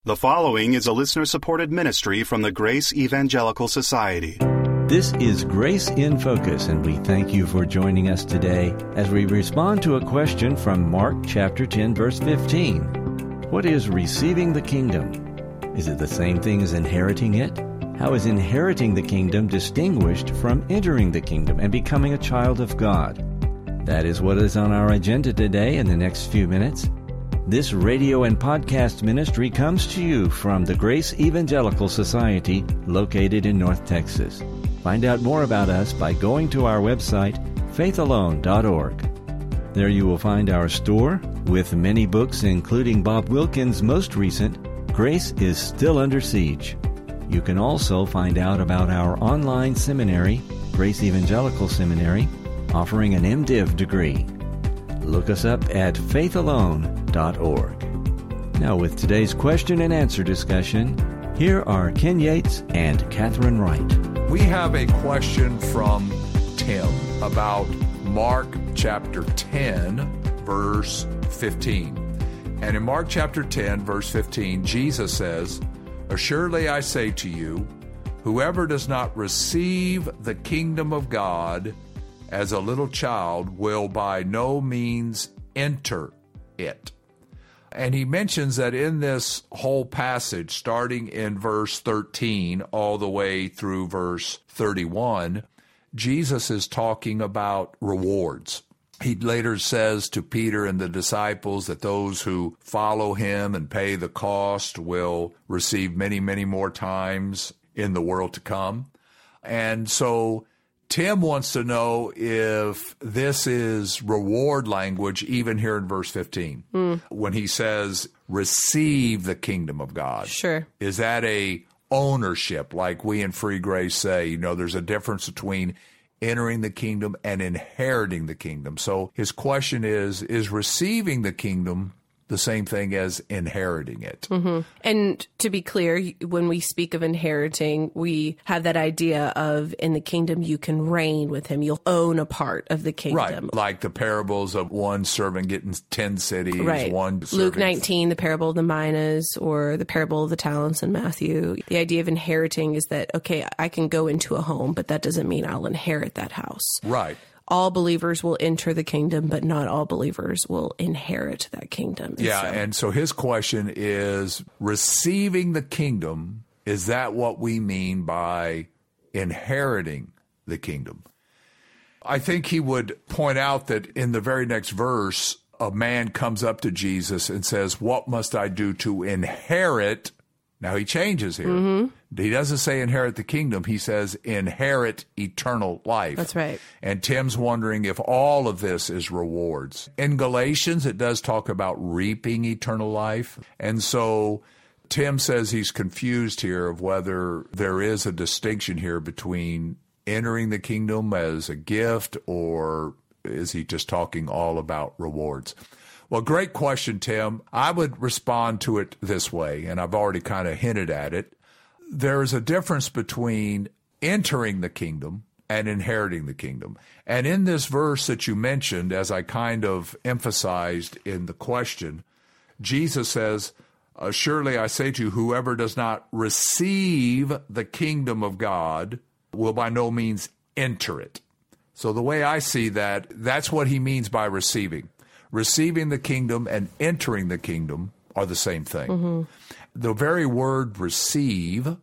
The following is a listener-supported ministry from the Grace Evangelical Society. This is Grace in Focus, and we thank you for joining us today as we respond to a question from Mark chapter 10, verse 15. What is receiving the kingdom? Is it the same thing as inheriting it? How is inheriting the kingdom distinguished from entering the kingdom and becoming a child of God? That is what is on our agenda today in the next few minutes. This radio and podcast ministry comes to you from the Grace Evangelical Society, located in North Texas. Find out more about us by going to our website, faithalone.org. There you will find our store with many books, including Bob Wilkins' most recent, Grace is Still Under Siege. You can also find out about our online seminary, Grace Evangelical Seminary, offering an MDiv degree. Look us up at faithalone.org. Now with today's question and answer discussion, here are Ken Yates and Catherine Wright. We have a question from Tim about Mark chapter 10, verse 15. And in Mark chapter 10, verse 15, Jesus says, "Assuredly I say to you, whoever does not receive the kingdom of God as a little child will by no means enter it." And he mentions that in this whole passage, starting in verse 13 all the way through verse 31, Jesus is talking about rewards. He later says to Peter and the disciples that those who follow him and pay the cost will receive many, many more times in the world to come. And so Tim wants to know if this is reward language, even here in verse 15, when he says, receive the kingdom of God. Sure. Is that a ownership, like we in Free Grace say? You know, there's a difference between entering the kingdom and inheriting the kingdom. So his question is receiving the kingdom the same thing as inheriting it? Mm-hmm. And to be clear, when we speak of inheriting, we have that idea of in the kingdom you can reign with him. You'll own a part of the kingdom. Right, like the parables of one servant getting 10 cities. Right. One Luke 19, the parable of the minas, or the parable of the talents in Matthew. The idea of inheriting is that, okay, I can go into a home, but that doesn't mean I'll inherit that house. Right. All believers will enter the kingdom, but not all believers will inherit that kingdom. And so his question is, receiving the kingdom, is that what we mean by inheriting the kingdom? I think he would point out that in the very next verse, a man comes up to Jesus and says, "What must I do to inherit?" Now he changes here. Mm-hmm. He doesn't say inherit the kingdom. He says inherit eternal life. That's right. And Tim's wondering if all of this is rewards. In Galatians, it does talk about reaping eternal life. And so Tim says he's confused here of whether there is a distinction here between entering the kingdom as a gift, or is he just talking all about rewards? Well, great question, Tim. I would respond to it this way, and I've already kind of hinted at it. There is a difference between entering the kingdom and inheriting the kingdom. And in this verse that you mentioned, as I kind of emphasized in the question, Jesus says, "Surely I say to you, whoever does not receive the kingdom of God will by no means enter it." So the way I see that, that's what he means by receiving. Receiving the kingdom and entering the kingdom are the same thing. Mm-hmm. The very word receive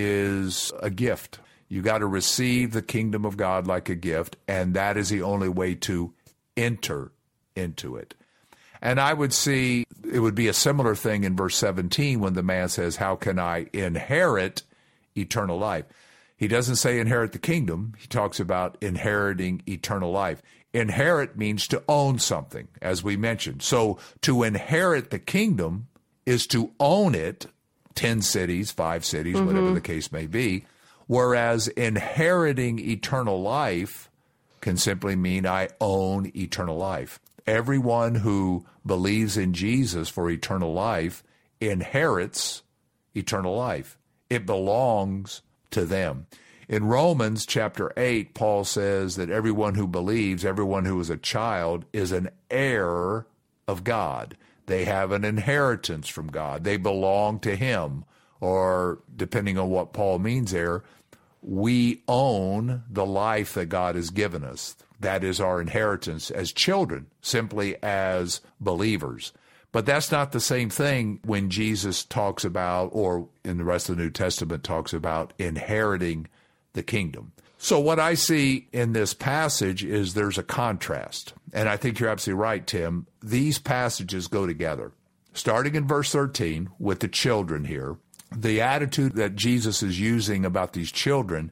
is a gift. You got to receive the kingdom of God like a gift, and that is the only way to enter into it. And I would see it would be a similar thing in verse 17 when the man says, "How can I inherit eternal life?" He doesn't say inherit the kingdom. He talks about inheriting eternal life. Inherit means to own something, as we mentioned. So to inherit the kingdom is to own it, 10 cities, 5 cities, mm-hmm. whatever the case may be, whereas inheriting eternal life can simply mean I own eternal life. Everyone who believes in Jesus for eternal life inherits eternal life. It belongs to them. In Romans chapter 8, Paul says that everyone who believes, everyone who is a child, is an heir of God. They have an inheritance from God. They belong to him. Or, depending on what Paul means there, we own the life that God has given us. That is our inheritance as children, simply as believers. But that's not the same thing when Jesus talks about, or in the rest of the New Testament talks about, inheriting the kingdom. So what I see in this passage is there's a contrast. And I think you're absolutely right, Tim. These passages go together. Starting in verse 13 with the children here, the attitude that Jesus is using about these children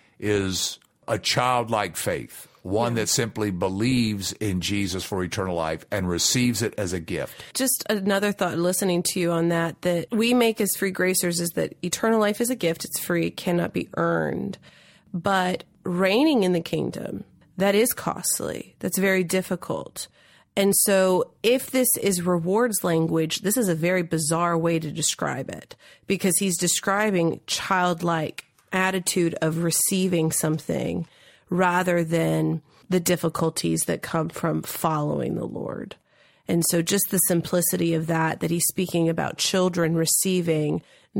is a childlike faith, one that simply believes in Jesus for eternal life and receives it as a gift. Just another thought listening to you on that we make as free gracers is that eternal life is a gift. It's free, cannot be earned. But reigning in the kingdom, that is costly. That's very difficult. And so if this is rewards language, this is a very bizarre way to describe it, because he's describing childlike attitude of receiving something rather than the difficulties that come from following the Lord. And so just the simplicity of that he's speaking about children receiving,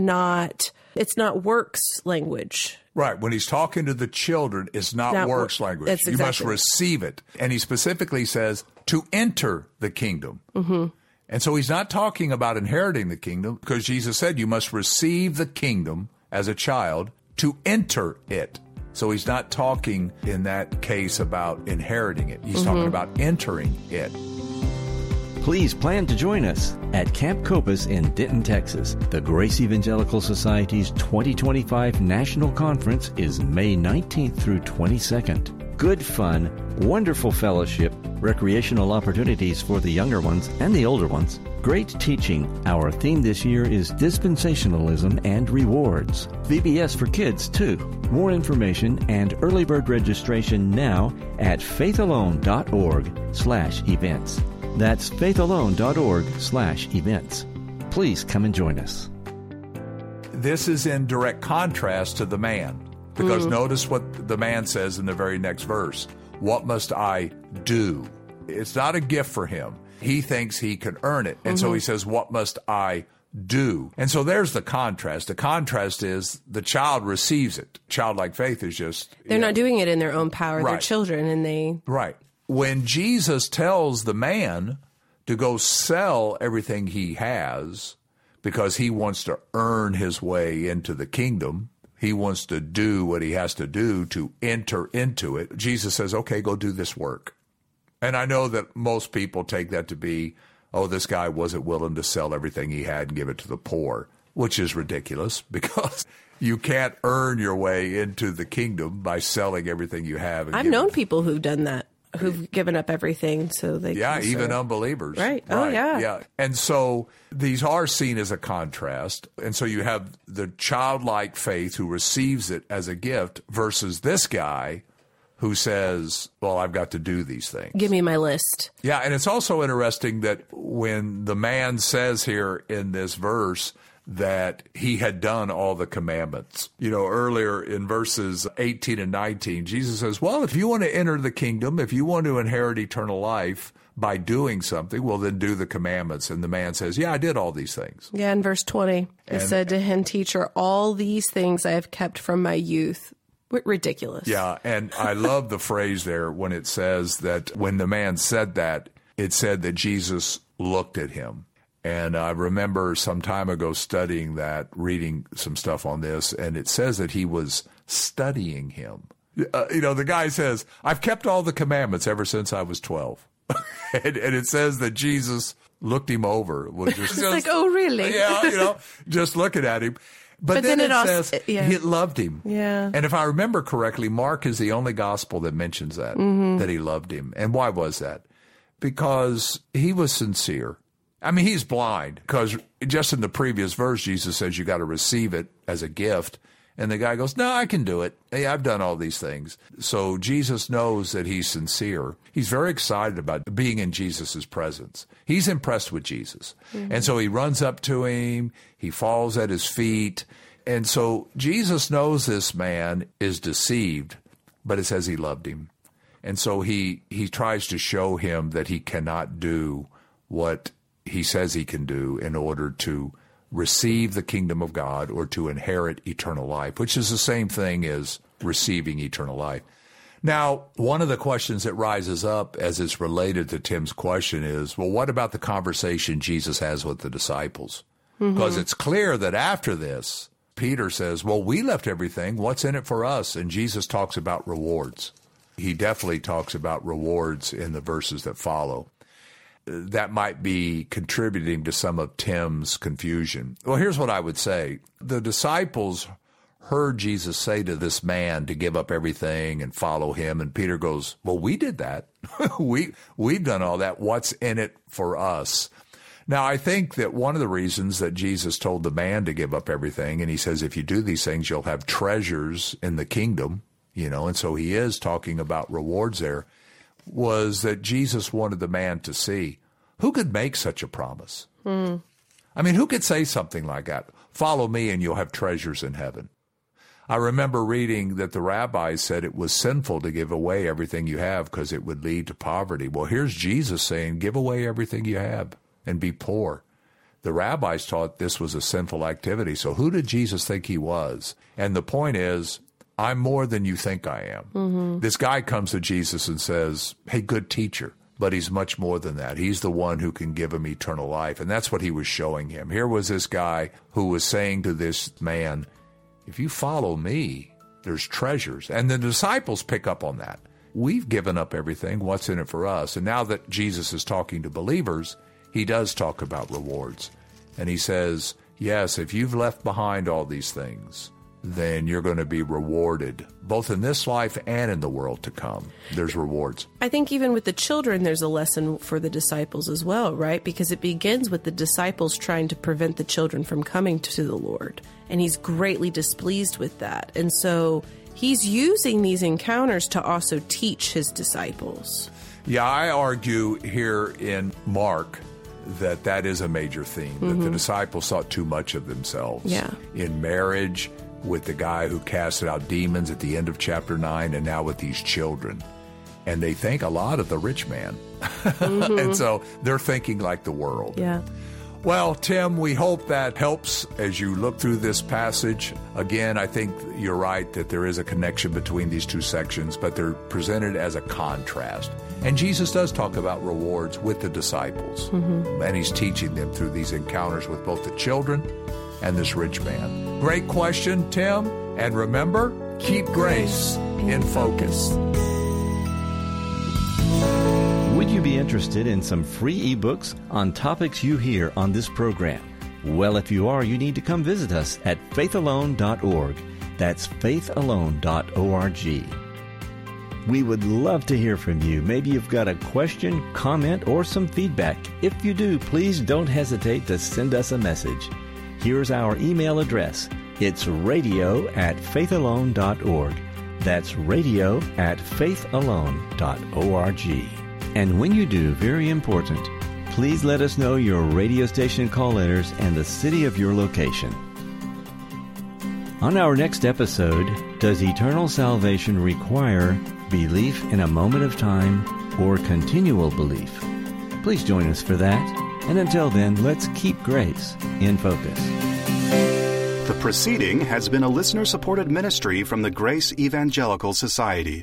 it's not works language. Right. When he's talking to the children, it's not works language. That's exactly. You must receive it. And he specifically says to enter the kingdom. Mm-hmm. And so he's not talking about inheriting the kingdom, because Jesus said you must receive the kingdom as a child to enter it. So he's not talking in that case about inheriting it. He's talking about entering it. Please plan to join us at Camp Copus in Denton, Texas. The Grace Evangelical Society's 2025 National Conference is May 19th through 22nd. Good fun, wonderful fellowship, recreational opportunities for the younger ones and the older ones. Great teaching. Our theme this year is dispensationalism and rewards. VBS for kids, too. More information and early bird registration now at faithalone.org/events. That's faithalone.org/events. Please come and join us. This is in direct contrast to the man, because notice what the man says in the very next verse. What must I do? It's not a gift for him. He thinks he can earn it. And so he says, what must I do? And so there's the contrast. The contrast is the child receives it. Childlike faith is just... They're not doing it in their own power. Right. They're children, and they... Right. When Jesus tells the man to go sell everything he has because he wants to earn his way into the kingdom, he wants to do what he has to do to enter into it, Jesus says, okay, go do this work. And I know that most people take that to be, oh, this guy wasn't willing to sell everything he had and give it to the poor, which is ridiculous, because you can't earn your way into the kingdom by selling everything you have. And I've known people who've done that, who've given up everything so they can serve. Even unbelievers. Right. Oh, yeah. Yeah. And so these are seen as a contrast. And so you have the childlike faith who receives it as a gift versus this guy who says, well, I've got to do these things. Give me my list. Yeah, and it's also interesting that when the man says here in this verse that he had done all the commandments, earlier in verses 18 and 19, Jesus says, well, if you want to enter the kingdom, if you want to inherit eternal life by doing something, well, then do the commandments. And the man says, yeah, I did all these things. Yeah, in verse 20, he said to him, teacher, all these things I have kept from my youth. Ridiculous. Yeah, and I love the phrase there when it says that when the man said that, it said that Jesus looked at him. And I remember some time ago studying that, reading some stuff on this, and it says that he was studying him. The guy says, I've kept all the commandments ever since I was 12. and it says that Jesus looked him over. Was just like, oh, really? Yeah, just looking at him. But then it says he loved him. Yeah. And if I remember correctly, Mark is the only gospel that mentions that, that he loved him. And why was that? Because he was sincere. I mean, he's blind, because just in the previous verse, Jesus says you got to receive it as a gift. And the guy goes, no, I can do it. Hey, I've done all these things. So Jesus knows that he's sincere. He's very excited about being in Jesus' presence. He's impressed with Jesus. And so he runs up to him. He falls at his feet. And so Jesus knows this man is deceived, but it says he loved him. And so he tries to show him that he cannot do what he says he can do in order to receive the kingdom of God or to inherit eternal life, which is the same thing as receiving eternal life. Now, one of the questions that rises up as it's related to Tim's question is, well, what about the conversation Jesus has with the disciples? Because it's clear that after this, Peter says, well, we left everything. What's in it for us? And Jesus talks about rewards. He definitely talks about rewards in the verses that follow. That might be contributing to some of Tim's confusion. Well, here's what I would say. The disciples heard Jesus say to this man to give up everything and follow him. And Peter goes, well, we did that. We've done all that. What's in it for us? Now, I think that one of the reasons that Jesus told the man to give up everything, and he says, if you do these things, you'll have treasures in the kingdom, and so he is talking about rewards there, was that Jesus wanted the man to see who could make such a promise. I mean, who could say something like that? Follow me and you'll have treasures in heaven. I remember reading that the rabbis said it was sinful to give away everything you have because it would lead to poverty. Well, here's Jesus saying, give away everything you have and be poor. The rabbis taught this was a sinful activity. So who did Jesus think he was? And the point is, I'm more than you think I am. This guy comes to Jesus and says, hey, good teacher. But he's much more than that. He's the one who can give him eternal life. And that's what he was showing him. Here was this guy who was saying to this man, if you follow me, there's treasures. And the disciples pick up on that. We've given up everything. What's in it for us? And now that Jesus is talking to believers, he does talk about rewards. And he says, yes, if you've left behind all these things, then you're going to be rewarded, both in this life and in the world to come. There's rewards. I think even with the children, there's a lesson for the disciples as well, right? Because it begins with the disciples trying to prevent the children from coming to the Lord. And he's greatly displeased with that. And so he's using these encounters to also teach his disciples. Yeah, I argue here in Mark that is a major theme, that the disciples thought too much of themselves. In marriage, with the guy who casted out demons at the end of chapter 9, and now with these children. And they think a lot of the rich man. And so they're thinking like the world. Well, Tim, we hope that helps as you look through this passage. Again, I think you're right that there is a connection between these two sections, but they're presented as a contrast. And Jesus does talk about rewards with the disciples. And he's teaching them through these encounters with both the children and this rich man. Great question, Tim. And remember, keep grace in focus. Would you be interested in some free ebooks on topics you hear on this program? Well, if you are, you need to come visit us at faithalone.org. That's faithalone.org. We would love to hear from you. Maybe you've got a question, comment, or some feedback. If you do, please don't hesitate to send us a message. Here's our email address. It's radio@faithalone.org. That's radio@faithalone.org. And when you do, very important, please let us know your radio station call letters and the city of your location. On our next episode, does eternal salvation require belief in a moment of time or continual belief? Please join us for that. And until then, let's keep grace in focus. The proceeding has been a listener-supported ministry from the Grace Evangelical Society.